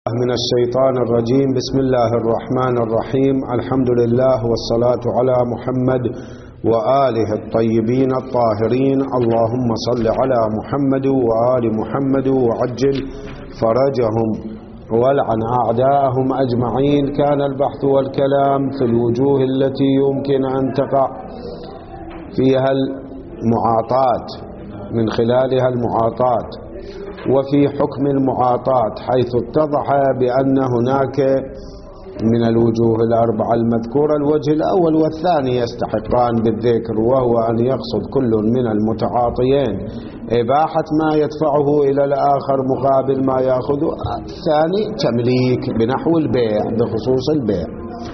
من الشيطان الرجيم. بسم الله الرحمن الرحيم. الحمد لله والصلاة على محمد وآله الطيبين الطاهرين. اللهم صل على محمد وآل محمد وعجل فرجهم والعن أعداءهم أجمعين. كان البحث والكلام في الوجوه التي يمكن أن تقع فيها المعاطاة من خلالها المعاطاة وفي حكم المعاطاة، حيث اتضح بأن هناك من الوجوه الأربعة المذكورة الوجه الأول والثاني يستحقان بالذكر، وهو أن يقصد كل من المتعاطيين إباحة ما يدفعه إلى الآخر مقابل ما يأخذه. الثاني تمليك بنحو البيع، بخصوص البيع.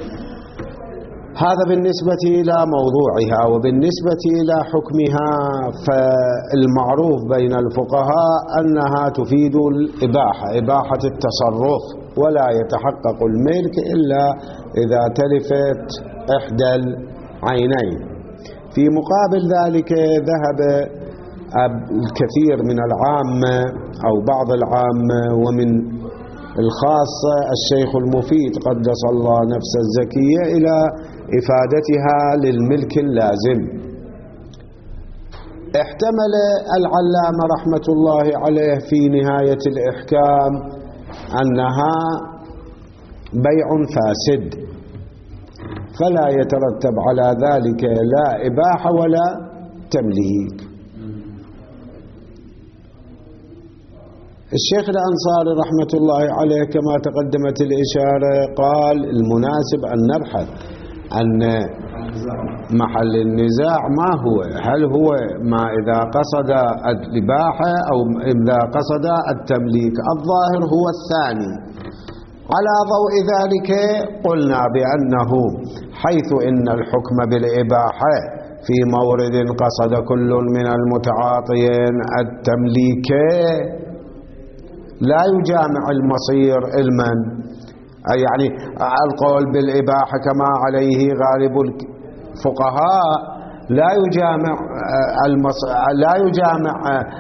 هذا بالنسبة إلى موضوعها. وبالنسبة إلى حكمها فالمعروف بين الفقهاء أنها تفيد الإباحة، إباحة التصرف، ولا يتحقق الملك إلا إذا تلفت إحدى العينين. في مقابل ذلك ذهب الكثير من العامة أو بعض العامة ومن الخاصة الشيخ المفيد قدس الله نفسه الزكية إلى إفادتها للملك اللازم. احتمل العلامة رحمة الله عليه في نهاية الإحكام أنها بيع فاسد، فلا يترتب على ذلك لا إباحة ولا تمليك. الشيخ الأنصاري رحمة الله عليه كما تقدمت الإشارة قال المناسب أن نبحث أن محل النزاع ما هو، هل هو ما إذا قصد الإباحة أو إذا قصد التمليك. الظاهر هو الثاني. على ضوء ذلك قلنا بأنه حيث إن الحكم بالإباحة في مورد قصد كل من المتعاطيين التمليك لا يجامع المصير المن، يعني القول بالإباحة كما عليه غالب الفقهاء لا يجامع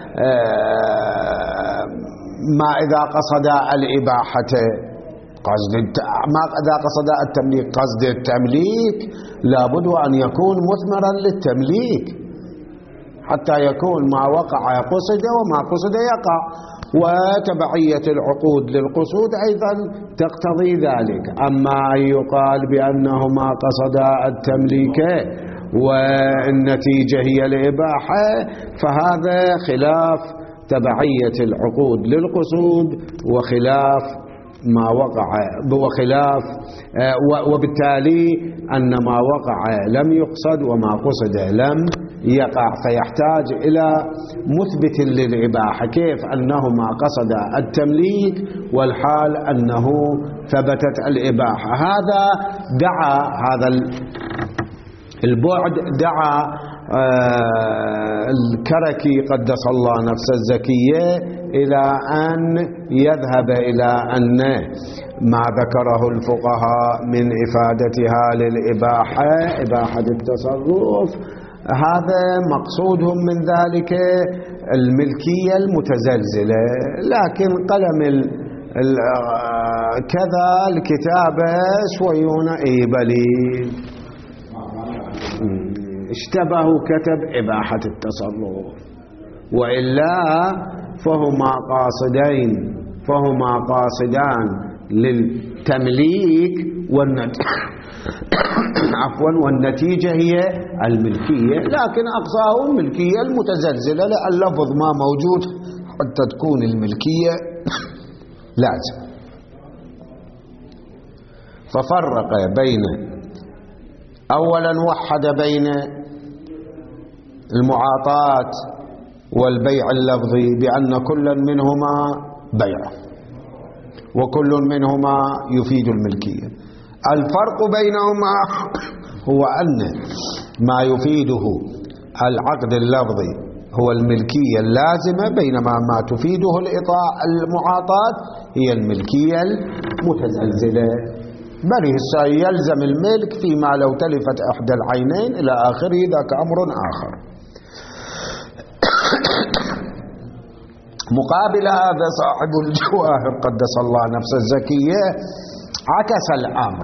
ما إذا قصد الإباحة ما إذا قصد التمليك. قصد التمليك لابد أن يكون مثمرا للتمليك حتى يكون ما وقع قصد وما قصد يقع، وتبعية العقود للقصود أيضا تقتضي ذلك. أما أن يقال بأنه ما قصد التمليك والنتيجة هي الإباحة فهذا خلاف تبعية العقود للقصود وخلاف ما وقع، وبالتالي أن ما وقع لم يقصد وما قصد لم يقع، فيحتاج إلى مثبت للإباحة. كيف أنه ما قصد التمليك والحال أنه ثبتت الإباحة؟ هذا البعد دعا الكركي قدس الله نفسه الزكية إلى أن يذهب إلى أن ما ذكره الفقهاء من إفادتها للإباحة إباحة التصرف هذا مقصودهم من ذلك الملكية المتزلزلة. لكن قلم كذا الكتابة شويون إيبلي اشتبهوا كتب إباحة التصرف، وإلا فهما قاصدان للتمليك والنتيجة هي الملكية، لكن أقصاه الملكية المتزلزلة لأن اللفظ ما موجود حتى تكون الملكية لازم. ففرق بين أولا وحد بين المعاطاة والبيع اللفظي بأن كل منهما بيع وكل منهما يفيد الملكية. الفرق بينهما هو أن ما يفيده العقد اللفظي هو الملكية اللازمة، بينما ما تفيده المعاطاة هي الملكية المتزلزلة. بل يلزم الملك فيما لو تلفت إحدى العينين إلى آخره، ذاك أمر آخر. مقابل هذا صاحب الجواهر قدس الله نفسه الزكية عكس الأمر،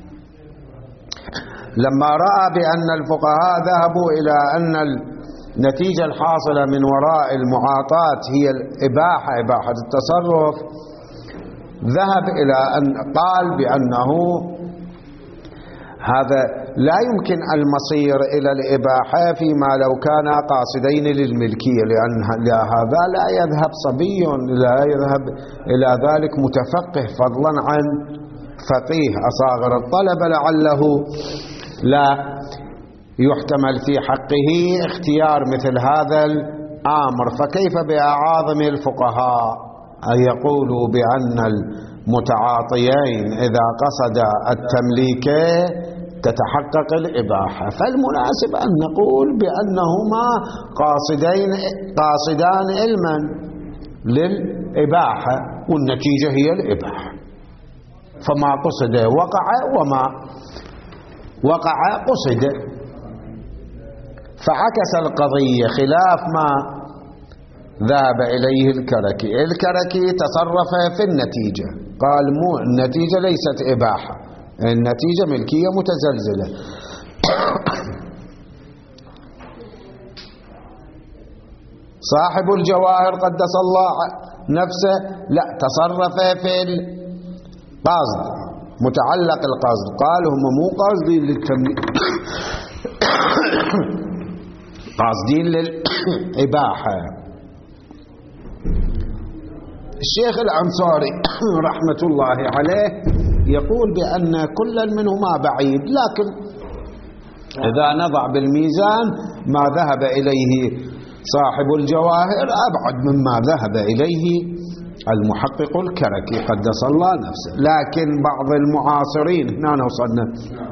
لما رأى بأن الفقهاء ذهبوا إلى أن النتيجة الحاصلة من وراء المعاطاة هي الإباحة، إباحة التصرف، ذهب إلى أن قال بأنه هذا لا يمكن المصير إلى الإباحة فيما لو كان قاصدين للملكية، لأن هذا لا يذهب صبي، لا يذهب إلى ذلك متفقه، فضلا عن فقيه أصاغر الطلبة، لعله لا يحتمل في حقه اختيار مثل هذا الأمر. فكيف بأعاظم الفقهاء أن يقولوا بأن المتعاطيين إذا قصد التمليك تتحقق الإباحة؟ فالمناسب أن نقول بأنهما قاصدان علما للإباحة، والنتيجة هي الإباحة، فما قصد وقع وما وقع قصد. فعكس القضية خلاف ما ذهب إليه الكركي. الكركي تصرف في النتيجة، قال مو النتيجة ليست إباحة، النتيجة ملكية متزلزلة. صاحب الجواهر قدس الله نفسه لا، تصرف في القصد، متعلق القصد، قال هم مو قاصدين للتمليك، قاصدين للإباحة. الشيخ الأنصاري رحمة الله عليه يقول بأن كلا منهما بعيد، لكن إذا نضع بالميزان ما ذهب إليه صاحب الجواهر أبعد مما ذهب إليه المحقق الكركي قدس الله نفسه. لكن بعض المعاصرين، هنا وصلنا،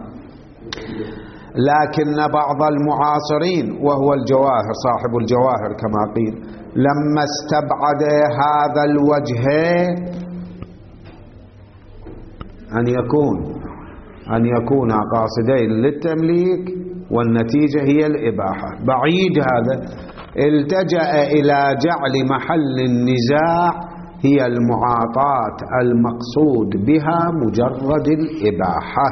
لكن بعض المعاصرين وهو الجواهر صاحب الجواهر كما قيل، لما استبعد هذا الوجه أن يكون قاصدين للتمليك والنتيجة هي الإباحة، بعيد هذا، التجأ إلى جعل محل النزاع هي المعاطاة المقصود بها مجرد الإباحة.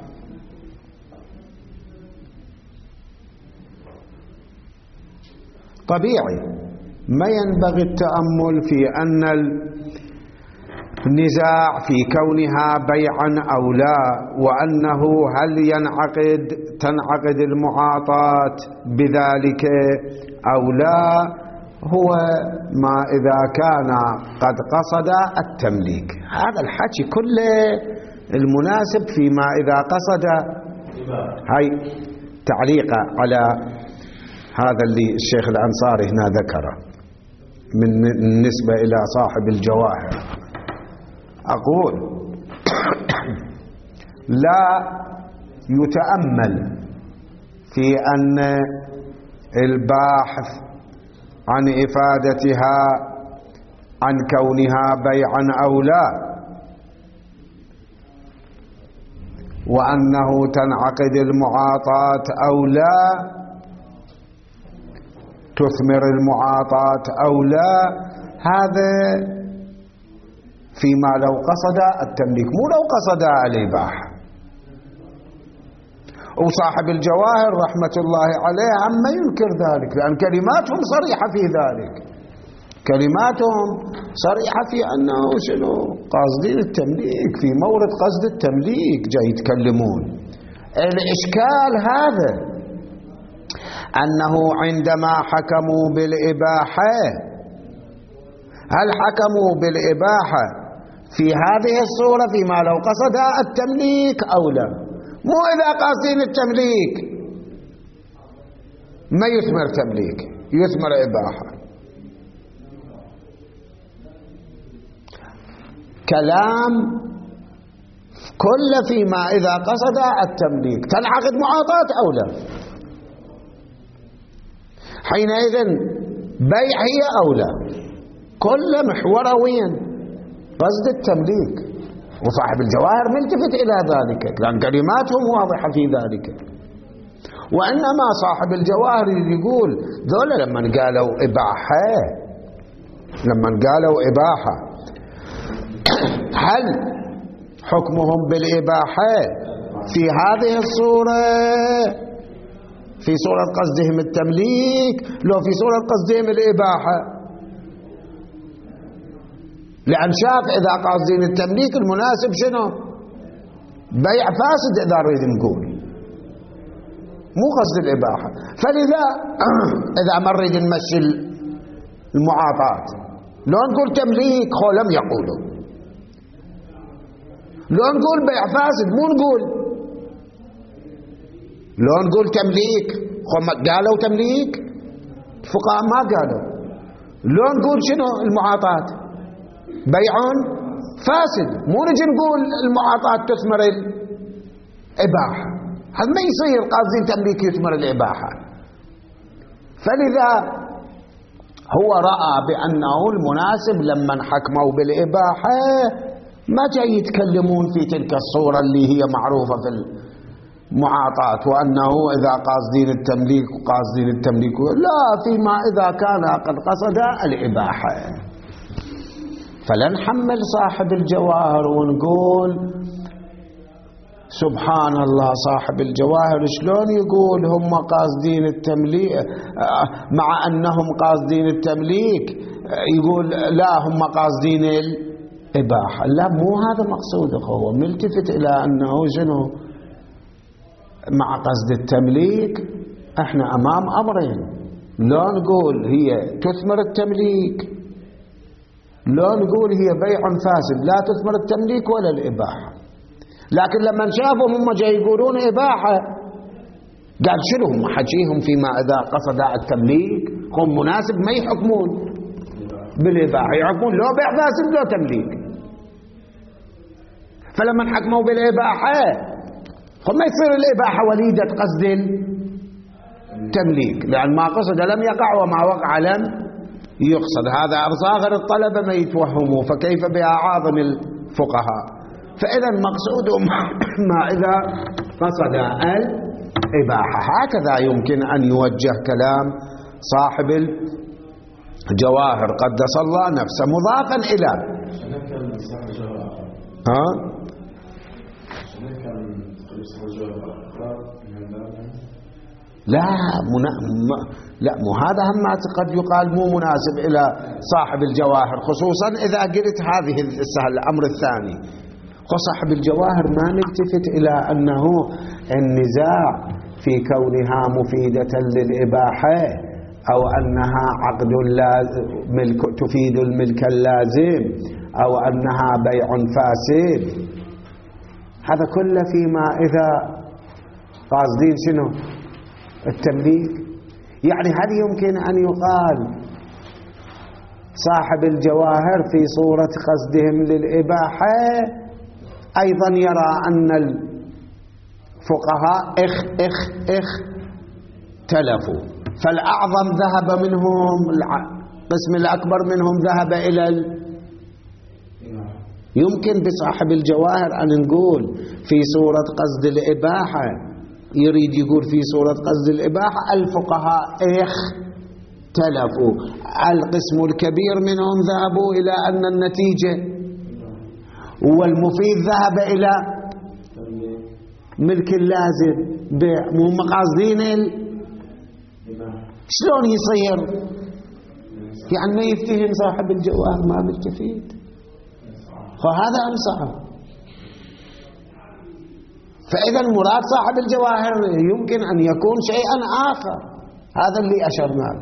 طبيعي ما ينبغي التأمل في أن النزاع في كونها بيعا أو لا، وأنه هل تنعقد المعاطاة بذلك أو لا، هو ما إذا كان قد قصد التمليك. هذا الحكي كله المناسب فيما إذا قصد. هاي تعليقه على هذا اللي الشيخ الأنصاري هنا ذكره بالنسبة إلى صاحب الجواهر. أقول لا يتأمل في أن الباحث عن إفادتها عن كونها بيعا أو لا، وأنه تنعقد المعاطاة أو لا، تثمر المعاطاة أو لا، هذا فيما لو قصد التمليك، مو لو قصد الإباحة. وصاحب الجواهر رحمة الله عليه عما ينكر ذلك، لأن كلماتهم صريحة في ذلك، كلماتهم صريحة في أنه شنو قاصدين التمليك، في مورد قصد التمليك جاي يتكلمون. الإشكال هذا أنه عندما حكموا بالإباحة، هل حكموا بالإباحة في هذه الصورة فيما لو قصد التمليك أو لا؟ مو إذا قاصدين التمليك ما يثمر تمليك، يثمر إباحة. كلام كل فيما إذا قصد التمليك تنعقد معاطاة أو لا، حينئذ بيع هي أو لا، كل محوره وين؟ قصد التمليك. وصاحب الجواهر ملتفت إلى ذلك لأن كلماتهم واضحة في ذلك. وإنما صاحب الجواهر يقول ذولا لما قالوا إباحة لما قالوا إباحة هل حكمهم بالإباحة في هذه الصورة في صورة قصدهم التمليك لو في صورة قصدهم الإباحة؟ لأن شاف إذا قاصدين التمليك المناسب شنو؟ بيع فاسد إذا نريد نقول مو قصد الإباحة. فلذا إذا ما نريد نمشي المعاطاة لو نقول تمليك خو لم يقولوا، لو نقول بيع فاسد مو نقول، لو نقول تمليك خو قالوا تمليك الفقهاء ما قالوا، لو نقول شنو المعاطاة بيع فاسد مو نجي نقول المعاطاة تثمر الإباحة، هذا ما يصير قاصدين تمليك يثمر الإباحة. فلذا هو رأى بأنه المناسب لما حكموا بالإباحة ما جاي يتكلمون في تلك الصورة اللي هي معروفة في المعاطاة وأنه إذا قاصدين التمليك وقاصدين التمليك، لا، فيما إذا كان قد قصد الإباحة. فلا نحمل صاحب الجواهر ونقول سبحان الله صاحب الجواهر شلون يقول هم قاصدين التمليك مع أنهم قاصدين التمليك، يقول لا هم قاصدين الإباحة. لا، مو هذا مقصوده، هو ملتفت إلى أنه شنو مع قصد التمليك احنا أمام أمرين، لا نقول هي تثمر التمليك، لا نقول هي بيع فاسد لا تثمر التمليك ولا الإباحة. لكن لما شافوا هم جاي يقولون إباحة قال شنو هم حكيهم فيما إذا قصد التمليك هم مناسب ما يحكمون بالإباحة، يحكمون لو بيع فاسد لو تمليك. فلما حكموا بالإباحة هم ما يصير الإباحة وليدة قصد التمليك، لأن ما قصد لم يقع وما وقع لم يقصد. هذا صاغر الطلبة ما يتوهموا، فكيف بأعاظم الفقهاء؟ فإذا مقصود ما إذا قصد الإباحة. هكذا يمكن أن يوجه كلام صاحب الجواهر قدس الله نفسه مضافا إلى لا مو هذا هم قد يقال مو مناسب إلى صاحب الجواهر، خصوصا إذا قلت هذه السهل الأمر الثاني. صاحب الجواهر ما نلتفت إلى أنه النزاع في كونها مفيدة للإباحة أو أنها عقد ملك تفيد الملك اللازم أو أنها بيع فاسد، هذا كله فيما إذا قاصدين شنو التمليك. يعني هل يمكن أن يقال صاحب الجواهر في صورة قصدهم للإباحة أيضا يرى أن الفقهاء اختلفوا، فالأعظم ذهب منهم القسم الأكبر منهم ذهب إلى يمكن بصاحب الجواهر أن نقول في صورة قصد الإباحة، يريد يقول في صورة قصد الإباحة الفقهاء اختلفوا. القسم الكبير منهم ذهبوا إلى أن النتيجة والمفيد ذهب إلى ملك اللازم مو مقاصدين شلون يصير؟ يعني ما يفتهم صاحب الجواهر ما بالتفيد، فهذا أنصحه. فإذا المراد صاحب الجواهر يمكن أن يكون شيئا آخر، هذا اللي أشرنا له.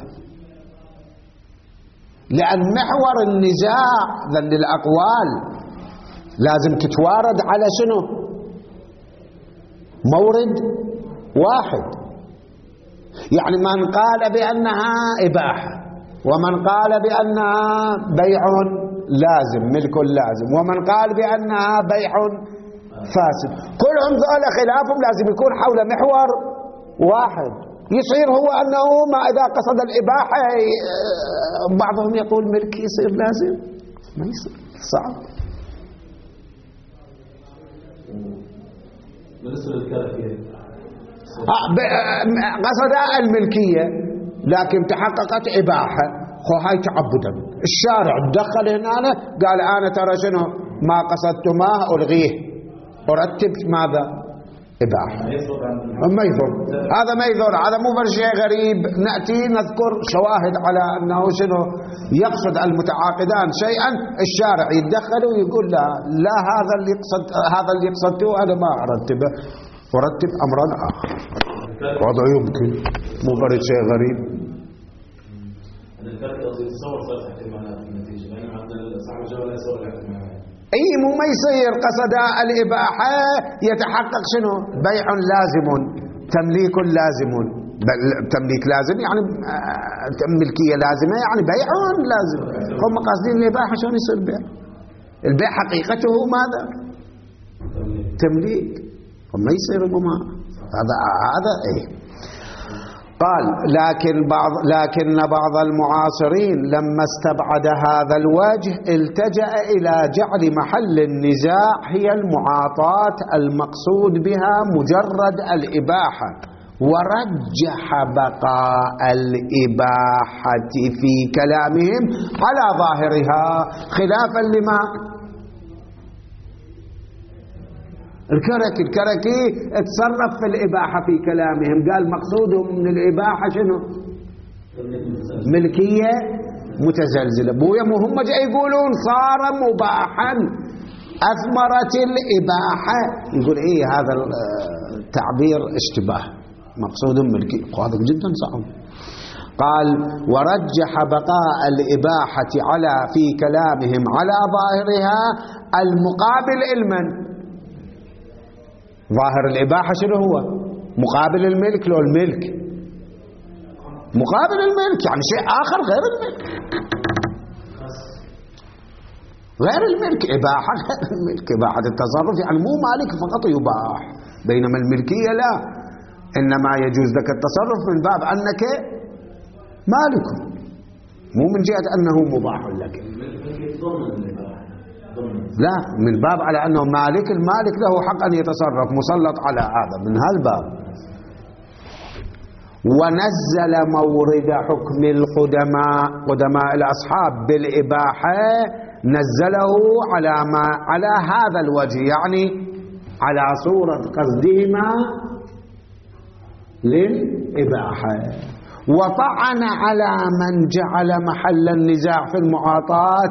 لأن محور النزاع ذل الأقوال لازم تتوارد على شنو؟ مورد واحد. يعني من قال بأنها إباحة ومن قال بأنها بيع لازم ملك لازم ومن قال بأنها بيع فاسد، كلهم ذولا خلافهم لازم يكون حول محور واحد. يصير هو أنه ما إذا قصد الإباحة بعضهم يقول ملك يصير لازم، ما يصير، صعب. قصد الملكية لكن تحققت إباحة، هاي تعبدا. الشارع تدخل هنا قال أنا ترى شنو ما قصدت ماء ألغيه أرتب ماذا إباحة. ما يضر هذا، ما يضر هذا، مو شيء غريب. نأتي نذكر شواهد على أنه شنو يقصد المتعاقدان شيئا، الشارع يتدخل ويقول لا هذا اللي قصدته أنا ما أرتبه، أرتب أمرا آخر. وضع يمكن، مو شيء غريب. اي مو ما يصير قصد الإباحة يتحقق شنو بيع لازم، تمليك لازم. تمليك لازم يعني ملكية لازمة، يعني بيع لازم. هم قاصدين الإباحة شلون يصير بيع؟ البيع حقيقته ماذا؟ تمليك. وما يصير هذا ايه. قال لكن بعض المعاصرين لما استبعد هذا الوجه التجأ إلى جعل محل النزاع هي المعاطاة المقصود بها مجرد الإباحة، ورجح بقاء الإباحة في كلامهم على ظاهرها خلافا لما الكركي اتصرف في الإباحة في كلامهم، قال مقصودهم من الإباحة شنو؟ ملكية متزلزلة. بويا هم جاي يقولون صار مباحا أثمرت الإباحة، يقول إيه هذا التعبير اشتباه، مقصودهم ملكية. هذا جدا صعب. قال ورجح بقاء الإباحة في كلامهم على ظاهرها المقابل علما. ظاهر الإباحة شنو هو؟ مقابل الملك. لو الملك مقابل الملك يعني شيء آخر غير الملك، غير الملك. إباحة غير الملك، إباحة التصرف يعني مو مالك فقط يباح، بينما الملكية لا، إنما يجوز لك التصرف من باب أنك مالك، مو من جهة أنه مباح لك. لا، من باب على أنه مالك، المالك له حق أن يتصرف، مسلط على هذا من هالباب. ونزل مورد حكم قدماء الأصحاب بالإباحة، نزله على هذا الوجه، يعني على صورة قصدهما للإباحة. وطعن على من جعل محل النزاع في المعاطاة،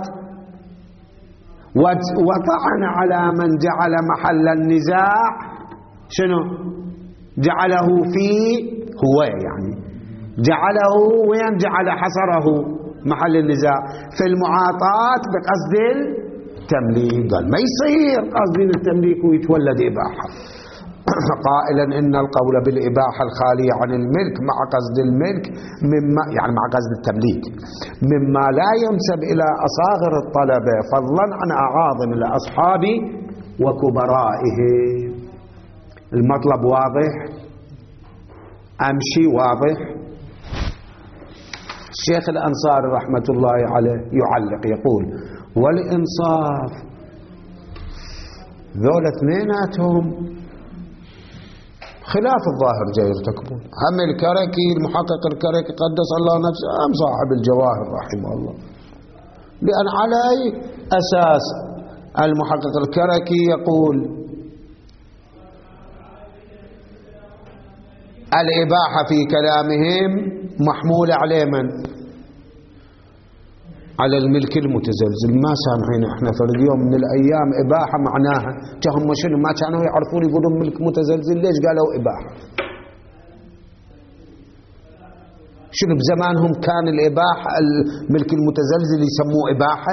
وطعن على من جعل محل النزاع شنو؟ جعله يعني جعله وين؟ جعل حصره محل النزاع في المعاطاة بقصد التمليك. قال ما يصير قصدين التمليك ويتولد إباحة، قائلا إن القول بالإباحة الخالية عن الملك مع قصد الملك يعني مع قصد التمليك مما لا ينسب إلى أصاغر الطلبة فضلا عن أعاظم الأصحاب وكبرائه. المطلب واضح؟ أمشي واضح؟ الشيخ الأنصاري رحمة الله عليه يعلق يقول والإنصاف ذولا اثنيناتهم خلاف الظاهر جاي يرتكبون. هم الكركي المحقق الكركي قدس الله نفسه أم صاحب الجواهر رحمه الله، لأن على أي أساس المحقق الكركي يقول الإباحة في كلامهم محمولة على من؟ على الملك المتزلزل. ما سامعين احنا في اليوم من الأيام إباحة معناها هم شنو؟ ما كانوا يعرفون يقولون ملك متزلزل، ليش قالوا إباحة؟ شنو بزمانهم كان الإباحة الملك المتزلزل يسموه إباحة؟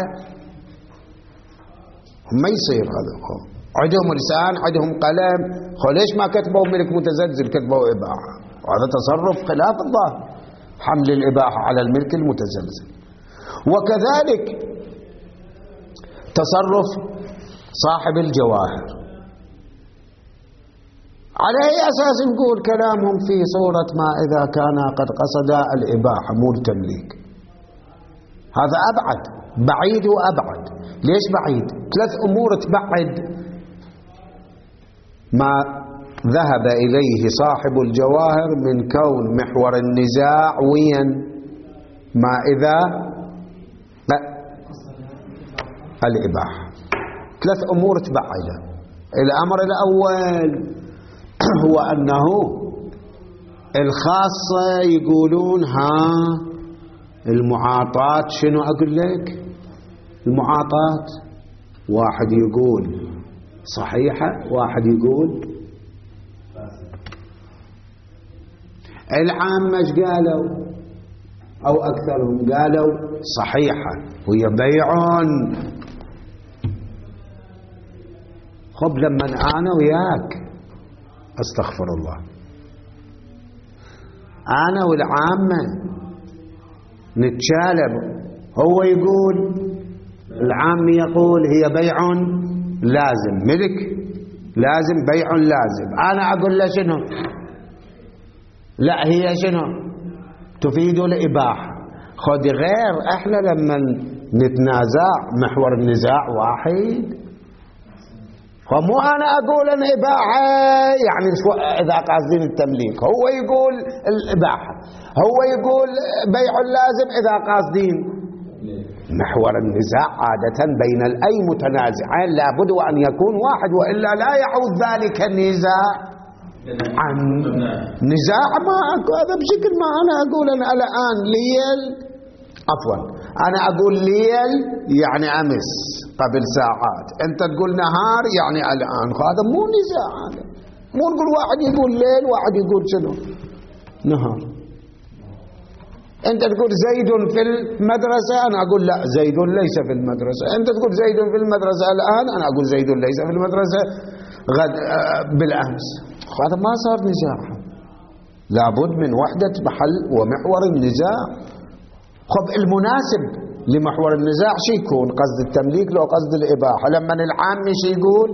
ما يصير هذا. عندهم لسان، عندهم قلم، ليش ما كتبوا ملك متزلزل كتبوا إباحة؟ وهذا تصرف خلاف الظاهر، حمل الإباحة على الملك المتزلزل. وكذلك تصرف صاحب الجواهر. على أي أساس نقول كلامهم في صورة ما إذا كان قد قصد الإباحة مو التمليك؟ هذا أبعد، بعيد وأبعد. ليش بعيد؟ ثلاث أمور تبعد ما ذهب إليه صاحب الجواهر من كون محور النزاع وين ما إذا الإباحة. 3 أمور تبعدها. الأمر الأول هو أنه الخاصة يقولون المعاطاة شنو أقول لك؟ المعاطاة واحد يقول صحيحة، واحد يقول العامة ايش قالوا؟ أو أكثرهم قالوا صحيحة وهي بيع. خب لما أنا وياك أستغفر الله، أنا والعامة نتشالب، هو يقول العام يقول هي بيع لازم، ملك لازم، بيع لازم، أنا أقول له شنو؟ لا هي شنو؟ تفيد الإباحة. خذ غير احنا لما نتنازع محور النزاع واحد، فمو أنا أقول أن إباحة يعني إذا قاصدين التمليك، هو يقول الإباحة، هو يقول بيع لازم إذا قاصدين. محور النزاع عادة بين الأي متنازعين لابد أن يكون واحد، وإلا لا يعود ذلك النزاع عن نزاع. ما هذا بشكل ما أنا أقول أنا الآن ليل، عفوا أنا أقول ليل يعني أمس قبل ساعات، أنت تقول نهار يعني الآن، هذا مو نزاع. هذا مو نقول واحد يقول ليل واحد يقول شنو نهار. أنت تقول زيد في المدرسة، أنا أقول لا زيد ليس في المدرسة. أنت تقول زيد في المدرسة الآن، أنا أقول زيد ليس في المدرسة غد بالأمس. هذا ما صار نزاع، لابد من وحدة محل ومحور النزاع. خب المناسب لمحور النزاع شي يكون؟ قصد التمليك لو قصد الإباحة؟ لما العام شي يقول؟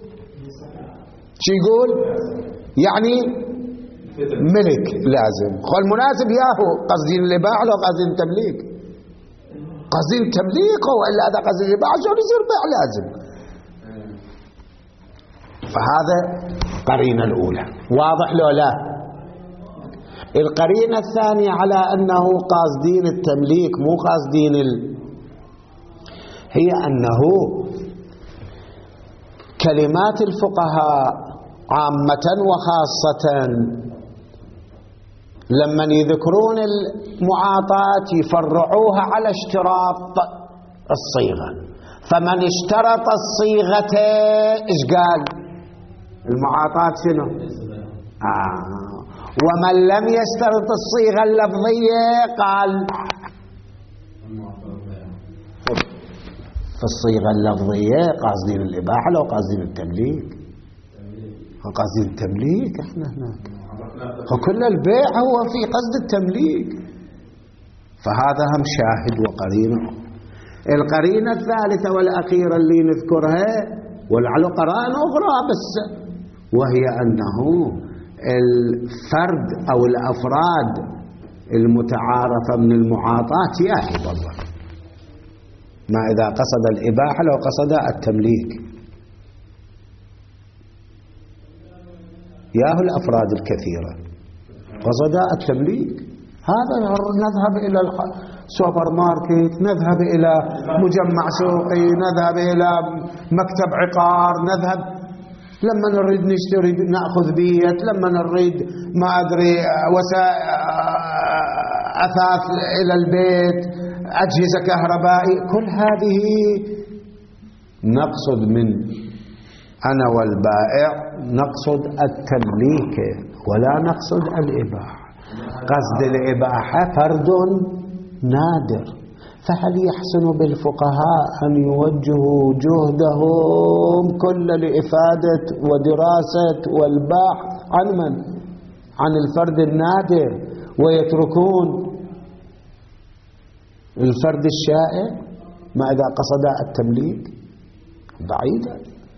شي يقول؟ يعني ملك لازم. خب المناسب ياهو قصدين الإباحة لو قصدين التمليك؟ قصدين التمليك، وإلا هذا قصد الإباحة شو يصير بيع لازم. فهذا قرينة الأولى. واضح لو لا؟ القرينة الثانية على أنه قاصدين التمليك مو قاصدين هي أنه كلمات الفقهاء عامة وخاصة لما يذكرون المعاطاة يفرعوها على اشتراط الصيغة. فمن اشترط الصيغة ايش قال؟ المعاطاة شنو؟ ومن لم يشترط الصيغة اللفظية قال في الصيغة اللفظية قاصدين الإباحة لو قاصدين التمليك؟ قاصدين التمليك احنا هناك، فكل البيع هو في قصد التمليك. فهذا هم شاهد وقرينة. القرينة الثالثة والأخيرة اللي نذكرها ولعل قرائن أخرى بس، وهي أنه الفرد أو الأفراد المتعارفة من المعاطاة ياهي والله ما إذا قصد الإباحة لو قصد التمليك، ياهو الأفراد الكثيرة قصد التمليك. هذا نذهب إلى السوبر ماركت، نذهب إلى مجمع سوقي، نذهب إلى مكتب عقار، نذهب لما نريد نشتري نأخذ بيت، لما نريد ما أدري أثاث إلى البيت، أجهزة كهربائية، كل هذه نقصد من أنا والبائع نقصد التمليك ولا نقصد الإباحة. قصد الإباحة فرد نادر. فهل يحسن بالفقهاء أن يوجهوا جهدهم كل لإفادة ودراسة والبحث عن من؟ عن الفرد النادر، ويتركون الفرد الشائع ما إذا قصد التمليك؟ بعيدا.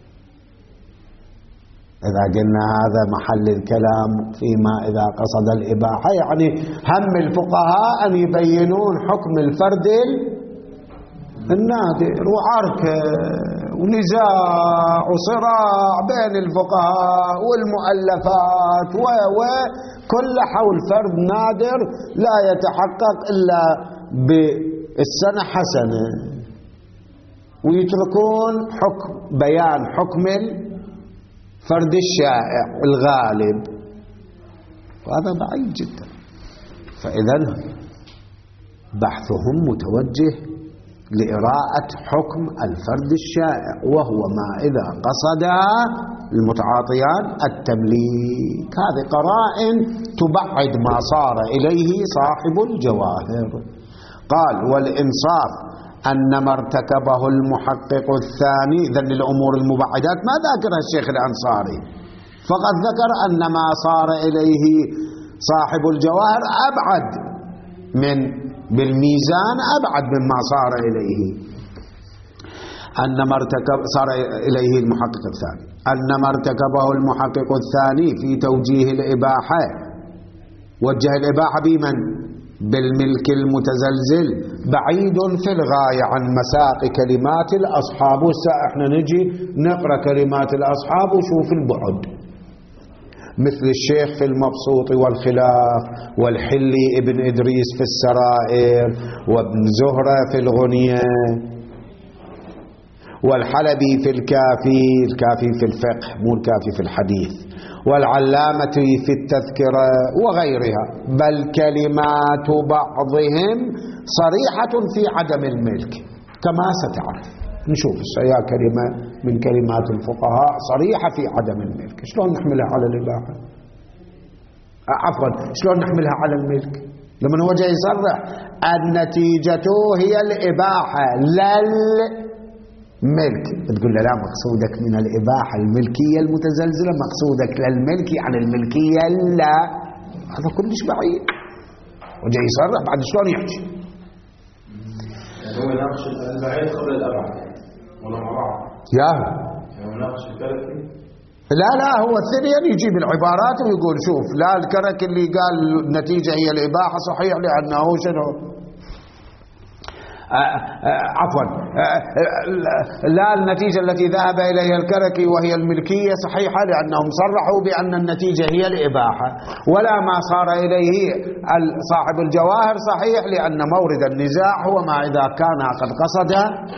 إذا قلنا هذا محل الكلام فيما إذا قصد الإباحة، يعني هم الفقهاء أن يبينون حكم الفرد النادر، وعركة ونزاع وصراع بين الفقهاء والمؤلفات وكل حول فرد نادر لا يتحقق إلا بالسنة حسنة ويتركون حكم بيان حكم الفرد الشائع الغالب، وهذا بعيد جدا. فإذا بحثهم متوجه لإراءة حكم الفرد الشائع، وهو ما إذا قصد المتعاطيان التمليك. هذه قرائن تبعد ما صار إليه صاحب الجواهر. قال والإنصاف أن ما ارتكبه المحقق الثاني. إذن الأمور المبعدات ما ذكرها الشيخ الأنصاري، فقد ذكر أن ما صار إليه صاحب الجواهر أبعد من بالميزان أبعد مما صار إليه. أن ما صار إليه المحقق الثاني أن ما ارتكبه المحقق الثاني في توجيه الإباحة، وجه الإباحة بمن؟ بالملك المتزلزل، بعيد في الغاية عن مساق كلمات الأصحاب. احنا نجي نقرأ كلمات الأصحاب وشوف البعد، مثل الشيخ في المبسوط والخلاف، والحلي ابن إدريس في السرائر، وابن زهرة في الغنية، والحلبي في الكافي في الفقه مو الكافي في الحديث، والعلامة في التذكرة وغيرها. بل كلمات بعضهم صريحة في عدم الملك كما ستعرف. نشوف هي كلمة من كلمات الفقهاء صريحة في عدم الملك، شلون نحملها على الإباحة؟ عفوا، شلون نحملها على الملك؟ لما هو جاي يصرح النتيجة هي الإباحة لا الملك، تقول له لا، مقصودك من الإباحة الملكية المتزلزلة، مقصودك للملك يعني الملكية لا. هذا كلش بعيد، وجاي يصرح بعد شلون يحكي؟ هو يناقش البعيد قبل الأبعد ولا مع بعض؟ يناقش الكركي؟ لا هو الثاني يجيب العبارات ويقول شوف، لا الكرك اللي قال النتيجة هي الإباحة صحيح لأنه شنو عفوا لا النتيجة التي ذهب إليها الكركي وهي الملكية صحيحة لأنهم صرحوا بأن النتيجة هي الإباحة، ولا ما صار إليه صاحب الجواهر صحيح لأن مورد النزاع هو ما إذا كان قد قصد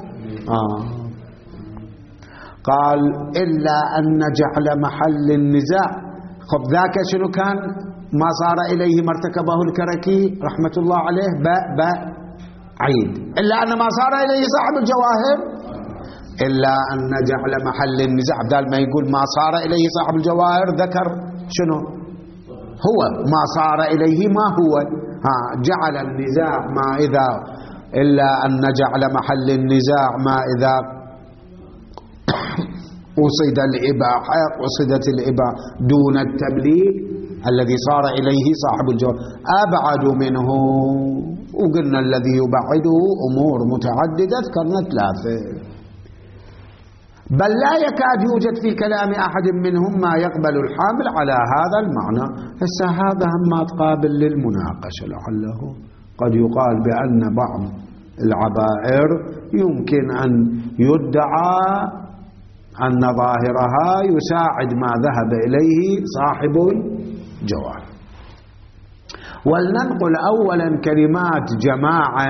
قال إلا أن جعل محل النزاع. خب ذاك شنو كان ما صار إليه ما ارتكبه الكركي رحمة الله عليه عيد، إلا أن ما صار إليه صاحب الجواهر، إلا أن جعل محل النزاع بدال ما يقول ما صار إليه صاحب الجواهر ذكر شنو هو ما صار إليه ما هو جعل النزاع ما إذا، إلا أن جعل محل النزاع ما إذا قصد الإباحة، قصدت الإباحة دون التمليك الذي صار إليه صاحب الجواهر أبعد منه. وقلنا الذي يبعده أمور متعددة ذكرنا ثلاثة، بل لا يكاد يوجد في كلام أحد منهم ما يقبل الحامل على هذا المعنى. هسه هذا هم تقابل للمناقشة، لعله قد يقال بأن بعض العبائر يمكن أن يدعى أن ظاهرها يساعد ما ذهب إليه صاحب الجواهر. ولننقل أولا كلمات جماعة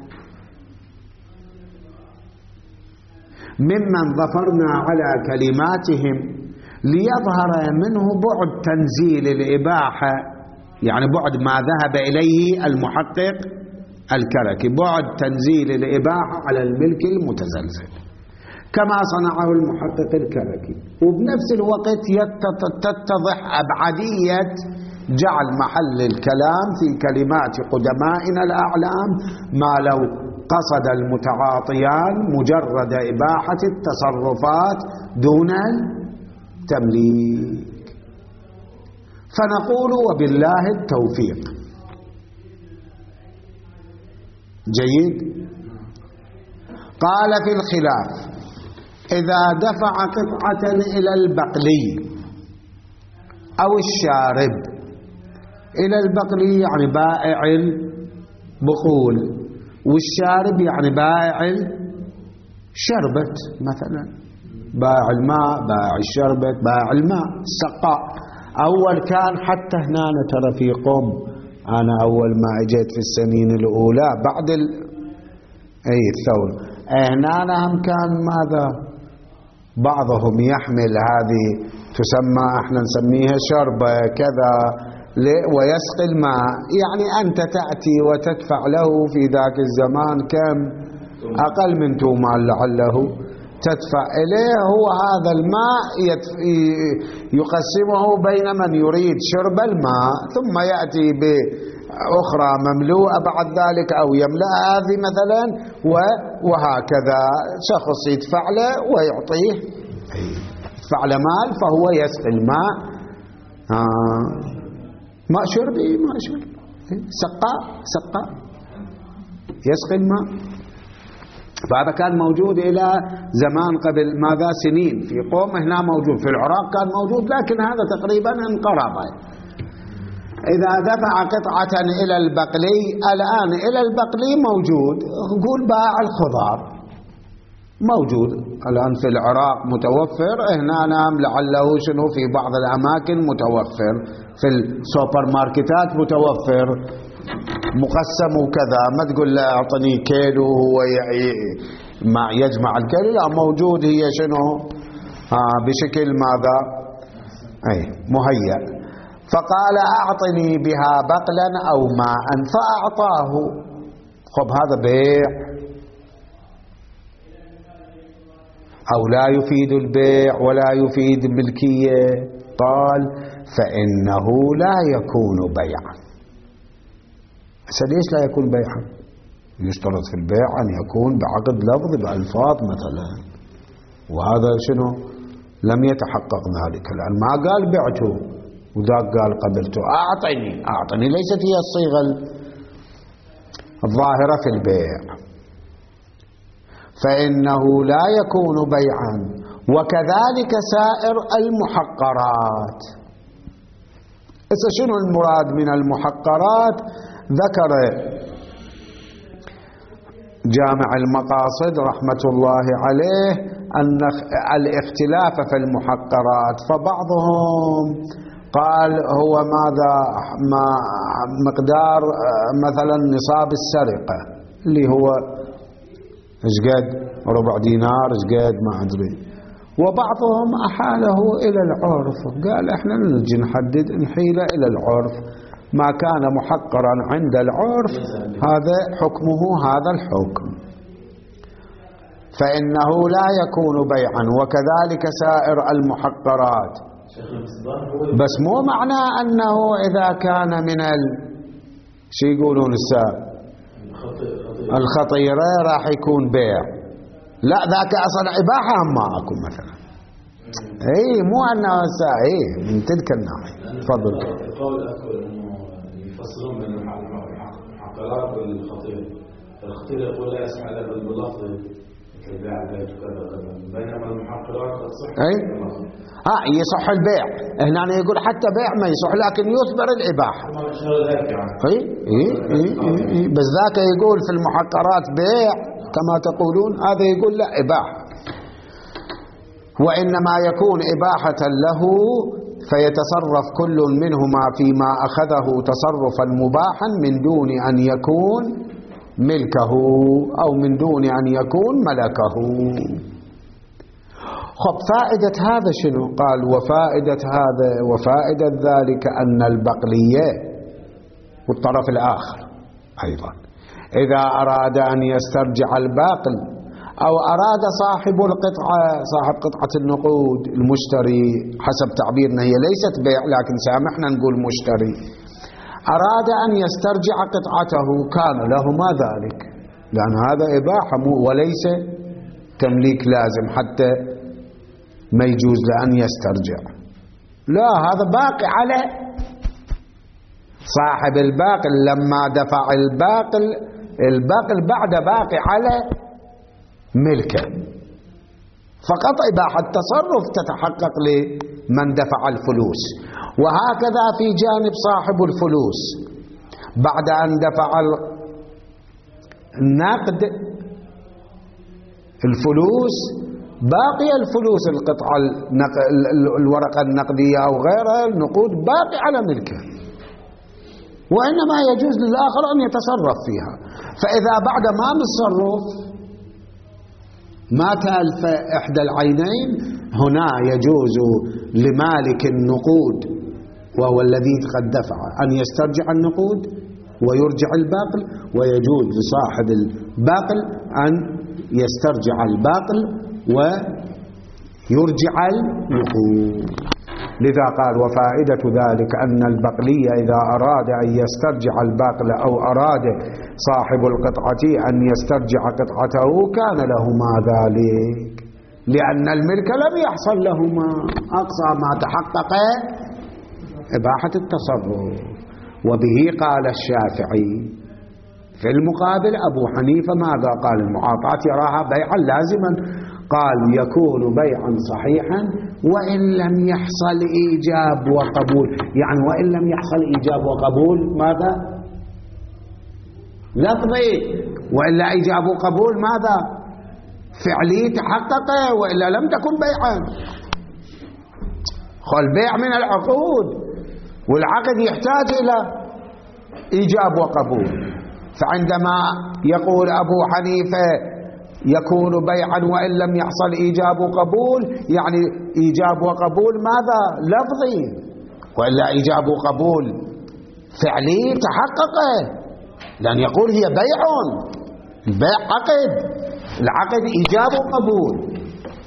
ممن ظفرنا على كلماتهم ليظهر منه بعد تنزيل الإباحة، يعني بعد ما ذهب إليه المحقق الكركي، بعد تنزيل الإباحة على الملك المتزلزل كما صنعه المحقق الكركي، وبنفس الوقت تتضح أبعدية جعل محل الكلام في كلمات قدمائنا الأعلام ما لو قصد المتعاطيان مجرد إباحة التصرفات دون التمليك. فنقول وبالله التوفيق. جيد. قال في الخلاف إذا دفع قطعة إلى البقلي أو الشارب، إلى البقلي يعني بائع البقول، والشارب يعني بائع الشربت، مثلا بائع الماء، بائع الشربت، بائع الماء، السقاء. أول كان حتى هنا ترى في قم، أنا أول ما أجيت في السنين الأولى بعد الثورة هنا هم كان ماذا؟ بعضهم يحمل هذه تسمى، احنا نسميها شربة كذا، ويسقي الماء، يعني أنت تأتي وتدفع له في ذاك الزمان كم؟ أقل من تومان لعله تدفع إليه، هو هذا الماء يقسمه بين من يريد شرب الماء، ثم يأتي بأخرى مملوءة بعد ذلك أو يملأ هذه مثلا، وهكذا شخص يدفع له ويعطيه، يدفع له مال فهو يسقي الماء. ماء شربي، ماء شرب، سقاء يسقي الماء. فهذا كان موجود إلى زمان قبل ماذا؟ سنين. في قوم هنا موجود، في العراق كان موجود، لكن هذا تقريبا انقرض. إذا دفع قطعة إلى البقلي، الآن إلى البقلي موجود، نقول بائع الخضار موجود الآن في العراق متوفر، هنا نعم لعله شنو في بعض الأماكن متوفر، في السوبر ماركتات متوفر مقسم وكذا، ما تقول له اعطني كيلو هو ما يجمع الكيلو، لا موجود، هي شنو بشكل ماذا؟ اي مهيأ. فقال اعطني بها بقلا او ماء، فاعطاه. خب هذا بيع او لا يفيد البيع ولا يفيد الملكية؟ قال فانه لا يكون بيعا. ليش لا يكون بيعا؟ يشترط في البيع أن يكون بعقد لفظ بألفاظ مثلا، وهذا شنو؟ لم يتحقق ذلك، لأن ما قال بعته وذاك قال قبلته. أعطني ليست هي الصيغة الظاهرة في البيع. فإنه لا يكون بيعا، وكذلك سائر المحقرات. إذا شنو المراد من المحقرات؟ ذكر جامع المقاصد رحمة الله عليه أن الاختلاف في المحقرات، فبعضهم قال هو ماذا؟ مقدار مثلا نصاب السرقة اللي هو ايش قد؟ ربع دينار، ايش قد؟ ما أدري. وبعضهم أحاله إلى العرف، قال احنا نجي نحدد نحيله إلى العرف، ما كان محقرا عند العرف هذا حكمه هذا الحكم. فإنه لا يكون بيعا، وكذلك سائر المحقرات. بس مو معنى أنه إذا كان من شو يقولون الخطيرة راح يكون بيع، لا ذاك أصلا إباحة ما أكون مثلا. اي مو أنه من تلك الناحية. تفضل. يفصلون بين المحقرات والخطير. الخطير يقول لا يسمع الا باللفظ كالبيع البيت وكذا وكذا، بينما المحقرات تصح. يصح البيع، هنا يقول حتى بيع ما يصح، لكن يثبر الإباحة. بس ذاك يقول في المحقرات بيع كما تقولون، هذا يقول لا إباحة. وإنما يكون إباحة له، فيتصرف كل منهما فيما أخذه تصرفا مباحا من دون أن يكون ملكه أو من دون أن يكون ملكه. خب فائدة هذا شنو؟ قال وفائدة هذا وفائدة ذلك أن البقلية والطرف الآخر أيضا إذا أراد أن يسترجع الباقل، أو أراد صاحب القطعة، صاحب قطعة النقود المشتري، حسب تعبيرنا هي ليست بيع لكن سامحنا نقول مشتري، أراد أن يسترجع قطعته كان له ما ذلك، لأن هذا إباحة وليس تمليك لازم حتى ما يجوز لأن يسترجع. لا، هذا باقي على صاحب الباقل، لما دفع الباقل بعد باقي على ملكه، فقط إباحة التصرف تتحقق لمن دفع الفلوس. وهكذا في جانب صاحب الفلوس، بعد أن دفع النقد الفلوس، باقي الفلوس القطعة الورقة النقدية أو غيرها النقود باقي على ملكه، وإنما يجوز للآخر أن يتصرف فيها. فإذا بعد ما نتصرف ما تألف إحدى العينين، هنا يجوز لمالك النقود وهو الذي قد دفع أن يسترجع النقود ويرجع الباقل، ويجوز لصاحب الباقل أن يسترجع الباقل ويرجع النقود. لذا قال وفائدة ذلك أن البقلي إذا أراد أن يسترجع الباقل أو أراد صاحب القطعة أن يسترجع قطعته كان لهما ذلك، لأن الملك لم يحصل لهما، أقصى ما تحقق إباحة التصرف. وبه قال الشافعي. في المقابل أبو حنيفة ماذا قال؟ المعاطاة يراها بيعا لازما، قال يكون بيعا صحيحا وإن لم يحصل إيجاب وقبول. يعني وإن لم يحصل إيجاب وقبول ماذا؟ لفظي، وإلا إيجاب وقبول ماذا؟ فعلي تحقق، وإلا لم تكن بيعا. البيع من العقود، والعقد يحتاج إلى إيجاب وقبول. فعندما يقول أبو حنيفة يكون بيعا وإن لم يحصل إيجاب وقبول، يعني إيجاب وقبول ماذا؟ لفظي، وإلا إيجاب وقبول فعلي تحقق، لأن يقول هي بيع، البيع عقد، العقد إيجاب وقبول.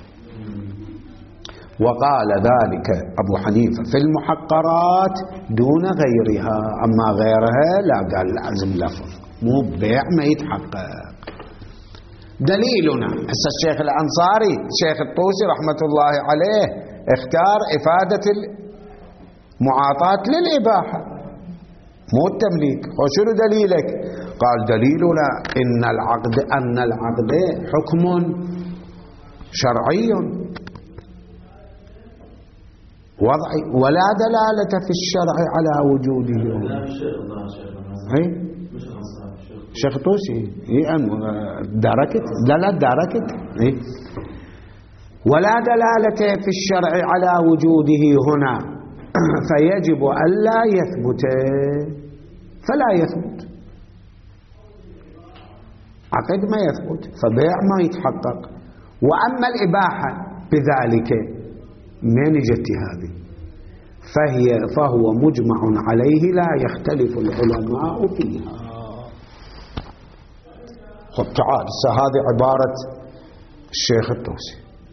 وقال ذلك أبو حنيفة في المحقرات دون غيرها، أما غيرها لا، قال لازم لفظ، مو بيع ما يتحقق. دليلنا هسه الشيخ الأنصاري الشيخ الطوسي رحمة الله عليه اختار إفادة المعاطاة للإباحة مو التمليك. وشنو دليلك؟ قال دليلنا أن العقد حكم شرعي وضعي ولا دلالة في الشرع على وجوده. شيخ طوسي داركت لا داركت ولا دلالة في الشرع على وجوده هنا، فيجب ألا يثبت، فلا يثبت عقد ما يثبت، فبيع ما يتحقق. وأما الإباحة بذلك من جت هذه فهو مجمع عليه لا يختلف العلماء فيها. تعال هذه عبارة الشيخ الطوسي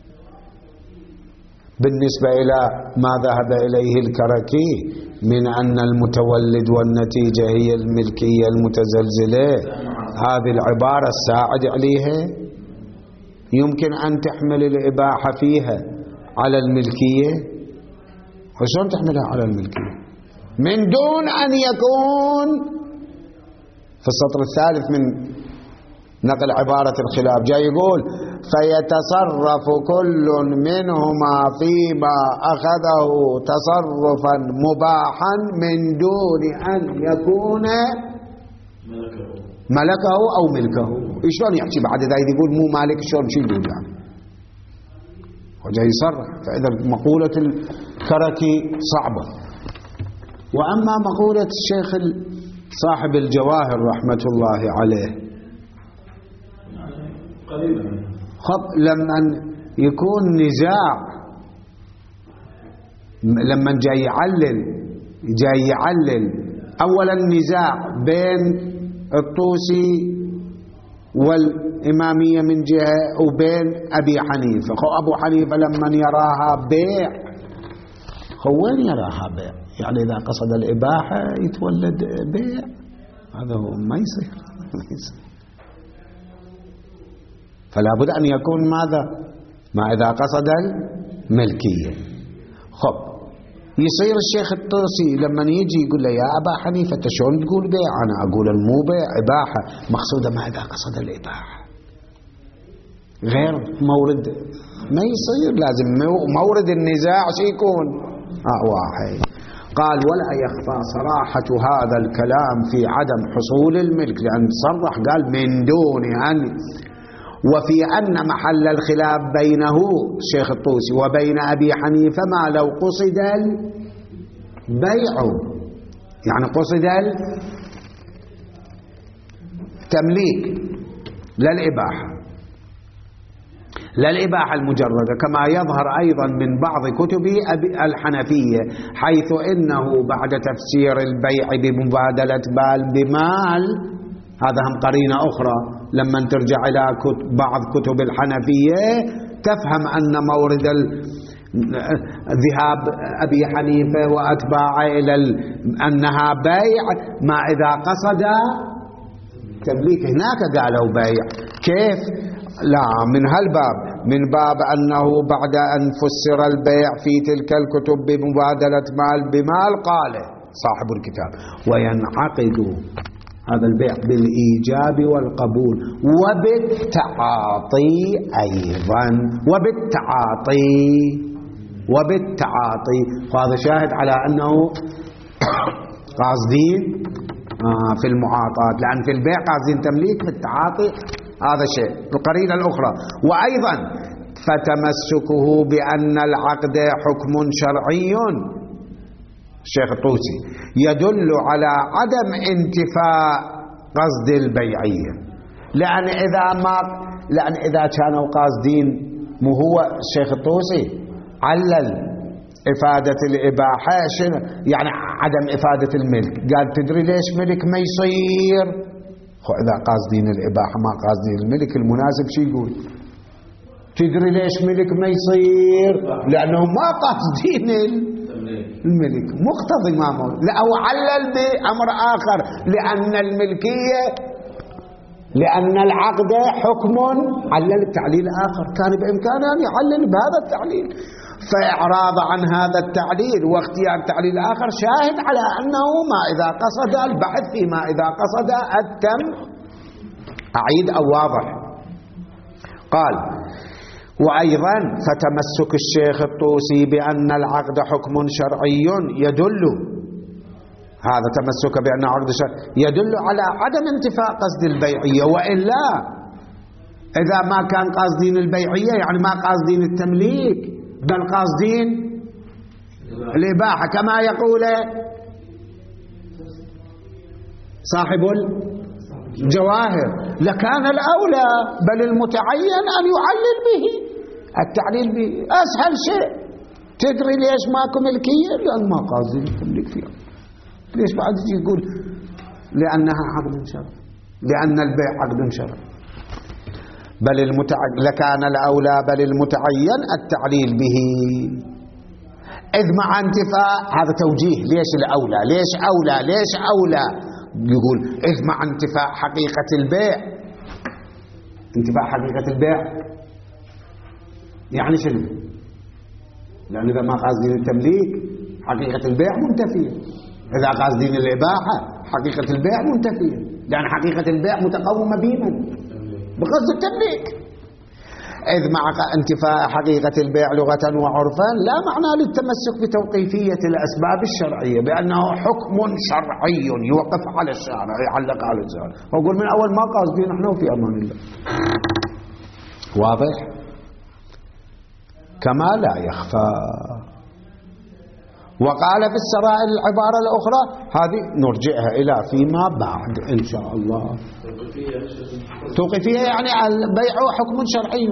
بالنسبة إلى ما ذهب إليه الكركي من أن المتولد والنتيجة هي الملكية المتزلزلة. هذه العبارة الساعد عليها يمكن أن تحمل الإباحة فيها على الملكية. وشون تحملها على الملكية من دون أن يكون في السطر الثالث من نقل عبارة الخلاف جاي يقول فيتصرف كل منهما فيما أخذه تصرفا مباحا من دون أن يكون ملكه أو ملكه. شلون يحكي بعد ذلك يقول مو مالك؟ شلون شو يقول يعني؟ وجاي يصرح. فإذا مقولة الكركي صعبة. وأما مقولة الشيخ صاحب الجواهر رحمة الله عليه لما يكون نزاع، لما جاي يعلل أولا نزاع بين الطوسي والإمامية من جهة وبين أبي حنيفة. أبو حنيفة لما يراها بيع، وين يراها بيع؟ يعني إذا قصد الإباحة يتولد بيع، هذا هو ما يصير. فلا بد أن يكون ماذا؟ ما إذا قصد الملكية. يصير الشيخ الطوسي لما يجي يقول له يا أبا حنيفة شلون تقول بيع؟ أنا أقول المو بيع إباحة، مقصودة ما إذا قصد الإباحة، غير مورد ما يصير. لازم مورد النزاع شو يكون؟ واحد. قال ولا يخفى صراحة هذا الكلام في عدم حصول الملك، لأن صرح قال من دون أن، وفي أن محل الخلاف بينه الشيخ الطوسي وبين أبي حنيفة ما لو قصد البيع، يعني قصد التمليك لا الإباحة. لا الإباحة المجردة، كما يظهر أيضا من بعض كتب الحنفية، حيث إنه بعد تفسير البيع بمبادلة بال بمال، هذا هم قرينة أخرى لما ترجع إلى بعض كتب الحنفية تفهم أن مورد ذهاب أبي حنيفة وأتباعه إلى أنها بيع ما إذا قصد تمليك. هناك قالوا بيع، كيف؟ لا، من هالباب، من باب أنه بعد أن فسر البيع في تلك الكتب بمبادلة مال بمال، قال صاحب الكتاب وينعقد هذا البيع بالإيجاب والقبول وبالتعاطي أيضا، وبالتعاطي. وهذا شاهد على أنه قاصدين في المعاطاة، لأن في البيع قاصدين تمليك، في التعاطي هذا شيء. القرينة الأخرى، وأيضا فتمسكه بأن العقد حكم شرعي، الشيخ الطوسي، يدل على عدم انتفاء قصد البيعية، لأن إذا كانوا قاصدين، مو هو الشيخ الطوسي علل إفادة الإباحة شنو؟ يعني عدم إفادة الملك، قال تدري ليش ملك ما يصير؟ إذا قاصدين الإباحة ما قاصدين الملك، المناسب شي يقول؟ تدري ليش ملك ما يصير؟ لأنهم ما قاصدين الملك، مقتضي ما موجود. أو علل بأمر آخر، لأن العقد حكم، علل التعليل آخر، كان بإمكانه أن يعلل بهذا التعليل، فإعراض عن هذا التعليل واختيار تعليل آخر شاهد على أنه ما إذا قصد البحث فيما إذا قصد التم. أعيد أو واضح؟ قال وأيضا فتمسك الشيخ الطوسي بأن العقد حكم شرعي يدل، هذا تمسك بأن العقد شرعي يدل على عدم انتفاء قصد البيعية، وإلا إذا ما كان قاصدين البيعية يعني ما قاصدين التمليك، بل قاصدين الإباحة كما يقول صاحب الجواهر، لكان الأولى بل المتعين أن يعلل به، التعليل به أسهل شيء. تدري ليش ماكو ملكية؟ لأن ما قاصدين التمليك فيها. ليش بعد يجي يقول لأنها عقد شرعي، لأن البيع عقد شرعي، بل لكان الأولى بل المتعين التعليل به، إذ مع انتفاء، هذا توجيه ليش الأولى، ليش أولى، ليش أولى، يقول إذ مع انتفاء حقيقة البيع. انتفاء حقيقة البيع يعني شنو؟ لأن إذا ما قاصدين التمليك حقيقة البيع منتفية، إذا قاصدين الإباحة حقيقة البيع منتفية، لأن حقيقة البيع متقومة بمن؟ بقصد التمليك. إذ مع انتفاء حقيقة البيع لغة وعرفا لا معنى للتمسك بتوقيفية الأسباب الشرعية، بأنه حكم شرعي يوقف على الشارع، يعلق على الشارع، وأقول من أول ما قاصدين نحن في أمان الله. واضح؟ كما لا يخفى. وقال في السرائر العبارة الأخرى، هذه نرجعها إلى فيما بعد إن شاء الله. توقيفية يعني البيع حكم شرعي،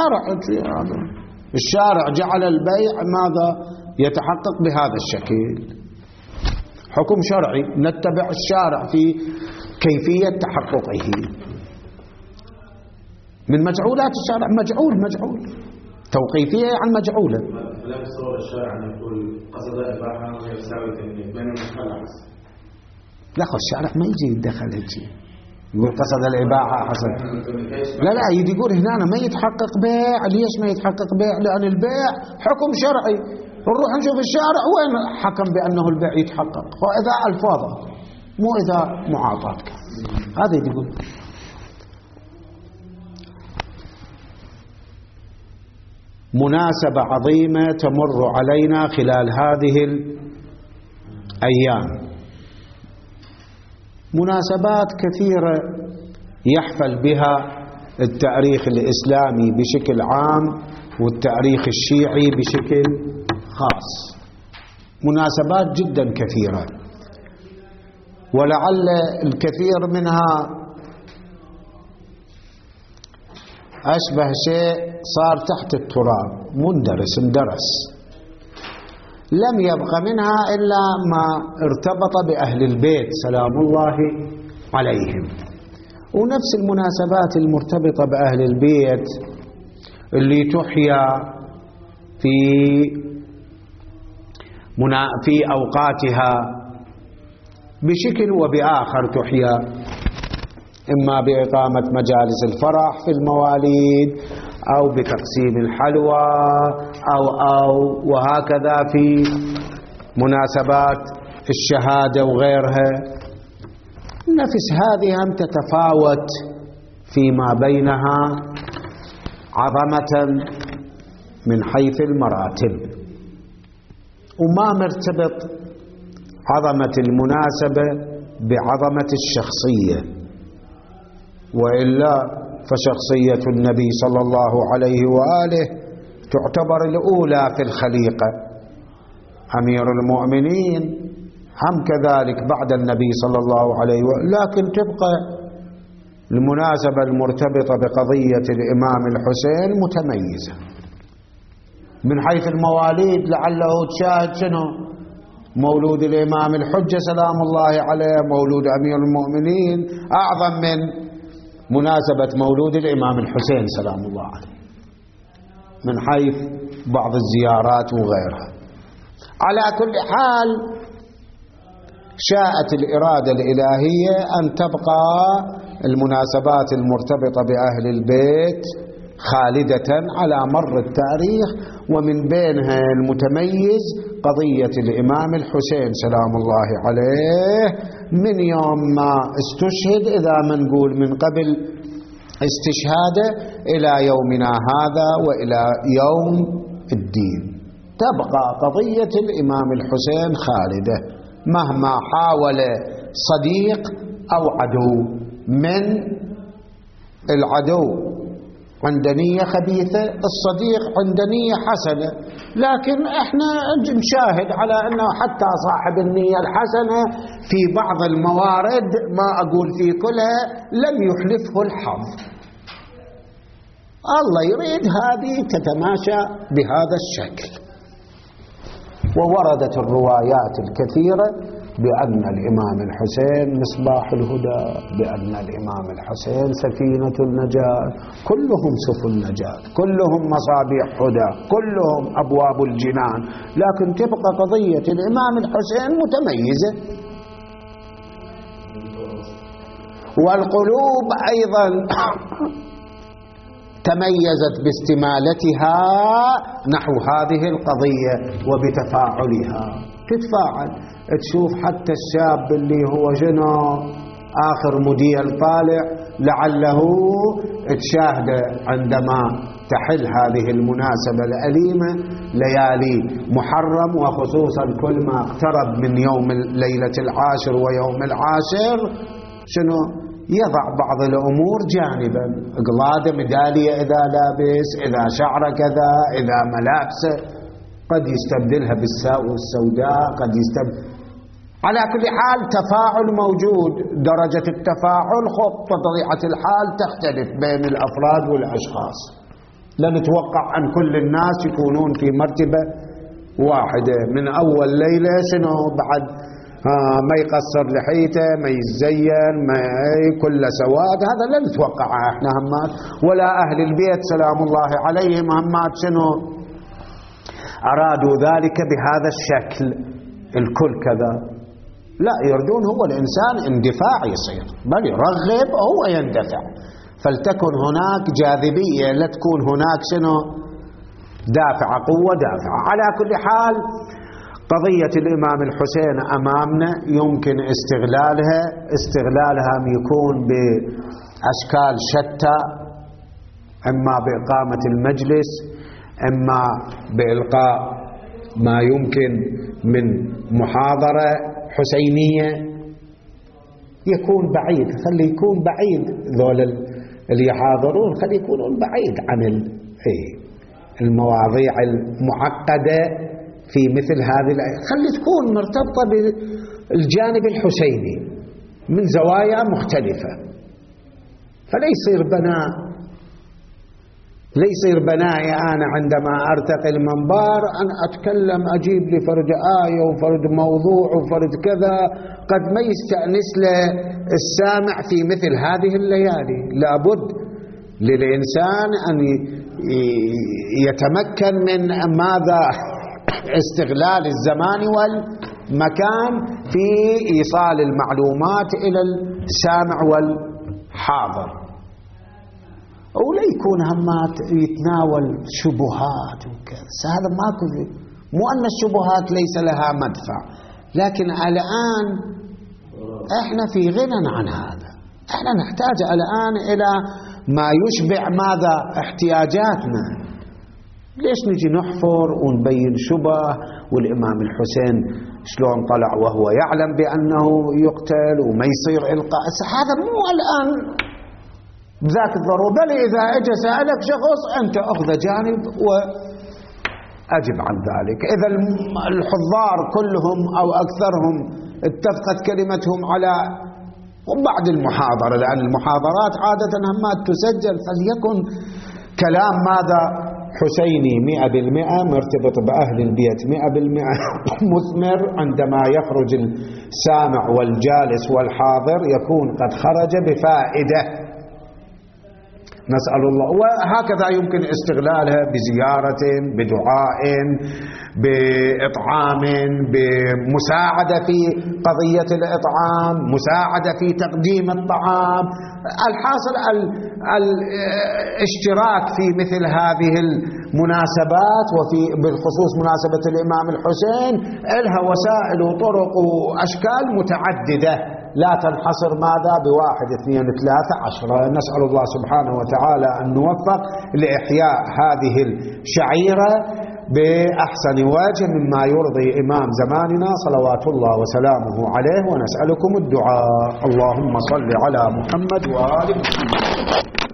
الشارع جعل البيع ماذا؟ يتحقق بهذا الشكل، حكم شرعي، نتبع الشارع في كيفية تحققه. من مجعولات الشارع مجعول، توقيفية عن مجعولة. لا بصور الشارع أن يقول قصد الإباحة ويساوي تمليك بين المخلص. لا خو الشارع ما يجي يدخل هالشيء، يقول قصد الإباحة حصل. لا يجي يقول هنا ما يتحقق بيع. ليش ما يتحقق بيع؟ لأن البيع حكم شرعي. نروح نشوف الشارع وين حكم بأنه البيع يتحقق، وإذا ألفاظه مو إذا معاطاة. هذا يقول. مناسبة عظيمة تمر علينا خلال هذه الأيام، مناسبات كثيرة يحفل بها التاريخ الإسلامي بشكل عام والتاريخ الشيعي بشكل خاص، مناسبات جدا كثيرة، ولعل الكثير منها أشبه شيء صار تحت التراب اندرس، لم يبق منها إلا ما ارتبط بأهل البيت سلام الله عليهم. ونفس المناسبات المرتبطة بأهل البيت اللي تحيا في أوقاتها بشكل وبآخر، تحيا إما بإقامة مجالس الفرح في المواليد أو بتقسيم الحلوى أو وهكذا في مناسبات الشهادة وغيرها. نفس هذه هم تتفاوت فيما بينها عظمة من حيث المراتب، وما مرتبط عظمة المناسبة بعظمة الشخصية، وإلا فشخصية النبي صلى الله عليه وآله تعتبر الأولى في الخليقة، أمير المؤمنين هم كذلك بعد النبي صلى الله عليه وآله، لكن تبقى المناسبة المرتبطة بقضية الإمام الحسين متميزة. من حيث المواليد لعله تشاهد شنو؟ مولود الإمام الحجة سلام الله عليه، مولود أمير المؤمنين أعظم من مناسبة مولود الإمام الحسين سلام الله عليه من حيث بعض الزيارات وغيرها. على كل حال شاءت الإرادة الإلهية أن تبقى المناسبات المرتبطة بأهل البيت خالدة على مر التاريخ، ومن بينها المتميز قضية الإمام الحسين سلام الله عليه من يوم ما استشهد، إذا ما نقول من قبل استشهاده إلى يومنا هذا وإلى يوم الدين، تبقى قضية الإمام الحسين خالدة مهما حاول صديق أو عدو. من العدو عند نية خبيثة، الصديق عند نية حسنة، لكن احنا نشاهد على أنه حتى صاحب النية الحسنة في بعض الموارد، ما أقول في كلها، لم يحلفه الحظ. الله يريد هذه تتماشى بهذا الشكل. ووردت الروايات الكثيرة بأن الإمام الحسين مصباح الهدى، بأن الإمام الحسين سفينة النجاة، كلهم سفن النجاة، كلهم مصابيح هدى، كلهم أبواب الجنان، لكن تبقى قضية الإمام الحسين متميزة. والقلوب أيضا تميزت باستمالتها نحو هذه القضية وبتفاعلها، تتفاعل. تشوف حتى الشاب اللي هو شنو آخر موديل طالع لعله تشاهده عندما تحل هذه المناسبة الأليمة ليالي محرم، وخصوصا كل ما اقترب من يوم ليلة العاشر ويوم العاشر شنو يضع بعض الأمور جانبا، قلادة ميدالية إذا لابس، إذا شعره كذا، إذا ملابسه قد يستبدلها بالسوداء، قد يستبدل. على كل حال تفاعل موجود، درجة التفاعل بطبيعة الحال تختلف بين الأفراد والأشخاص. لا نتوقع أن كل الناس يكونون في مرتبة واحدة من أول ليلة شنو بعد ما يقصر لحيته، ما يتزين، ما كل سواد، هذا لا نتوقعه احنا همات، ولا أهل البيت سلام الله عليهم همات شنو أرادوا ذلك بهذا الشكل الكل كذا، لا، يردون هو الإنسان اندفاع يصير، بل يرغب هو يندفع، فلتكن هناك جاذبية، لا تكون هناك شنو دافعة، قوة دافعة. على كل حال قضية الإمام الحسين أمامنا يمكن استغلالها يكون بأشكال شتى، إما بإقامة المجلس، إما بإلقاء ما يمكن من محاضرة حسينية، يكون بعيد، خلي يكون بعيد ذول اللي يحاضرون، خلي يكونون بعيد عن المواضيع المعقدة في مثل هذه خلي تكون مرتبطة بالجانب الحسيني من زوايا مختلفة، فلا يصير بناء لا يصير بنائي أنا عندما أرتقي المنبر أن أتكلم أجيب لي فرد آية وفرد موضوع وفرد كذا قد ما يستأنس له السامع في مثل هذه الليالي. لابد للإنسان أن يتمكن من ماذا استغلال الزمان والمكان في إيصال المعلومات إلى السامع والحاضر، ولا يكون همات يتناول شبهات وكذا. هذا ماكو، مو أن الشبهات ليس لها مدفع، لكن الآن احنا في غنى عن هذا. احنا نحتاج الآن إلى ما يشبع ماذا احتياجاتنا. ليش نجي نحفر ونبين شبه؟ والإمام الحسين شلون طلع وهو يعلم بأنه يقتل وما يصير إلقاء. هذا مو الآن ذاك الضرورة، بل إذا أجى سألك شخص أنت أخذ جانب وأجب عن ذلك. إذا الحضار كلهم أو أكثرهم اتفقت كلمتهم على بعد المحاضرة، لأن المحاضرات عادة ما تسجل، فليكن كلام ماذا حسيني 100% مرتبط بأهل البيت 100% مثمر. عندما يخرج السامع والجالس والحاضر يكون قد خرج بفائدة، نسأل الله. وهكذا يمكن استغلالها بزيارة، بدعاء، بإطعام، بمساعدة في قضية الإطعام، مساعدة في تقديم الطعام. الحاصل الاشتراك في مثل هذه المناسبات، وفي بالخصوص مناسبة الإمام الحسين لها وسائل وطرق وأشكال متعددة، لا تنحصر ماذا بواحد 2 3 10. نسأل الله سبحانه وتعالى أن نوفق لإحياء هذه الشعيرة بأحسن وجه مما يرضي إمام زماننا صلوات الله وسلامه عليه. ونسألكم الدعاء. اللهم صل على محمد وآل محمد.